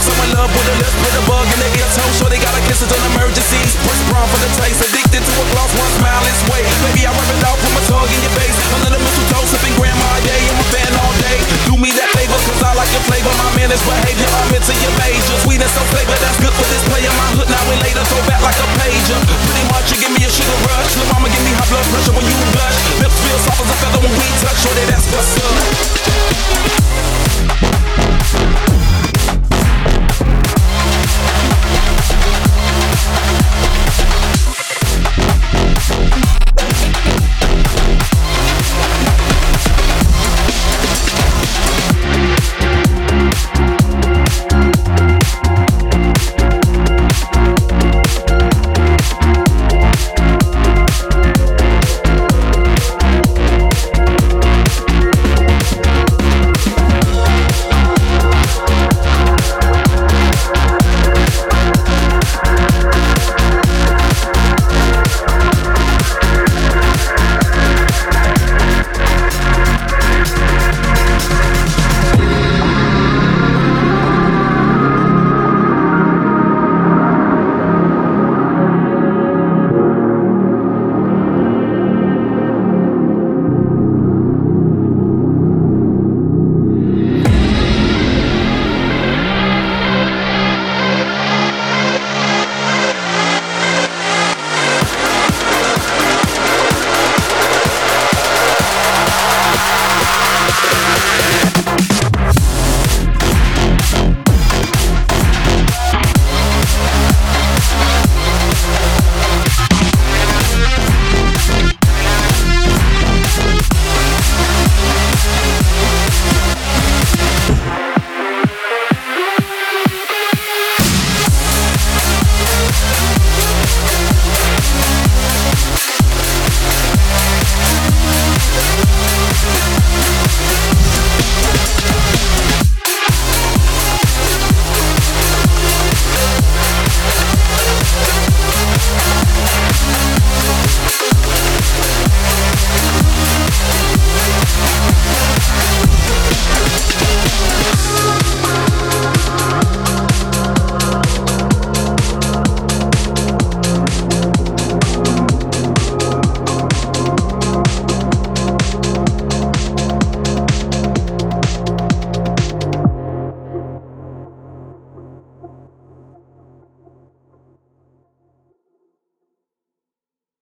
Someone love with a list, with a bug in their ear toe. Sure they gotta kiss it on emergencies. Push brown for the taste, addicted to a gloss, one smile this way. Baby, I rub it out, put my tongue in your face. Under the mistletoe, sipping grandma day. I'm a fan all day. Do me that favor, cause I like your flavor. My man's behavior, I'm into your major. Sweet and so flavor, that's good for this player. My hood now and later, throw back like a pager. Pretty much you give me a sugar rush. Lil' mama give me high blood pressure when you blush. Lips feel soft as a feather when we touch. Sure that's what's up.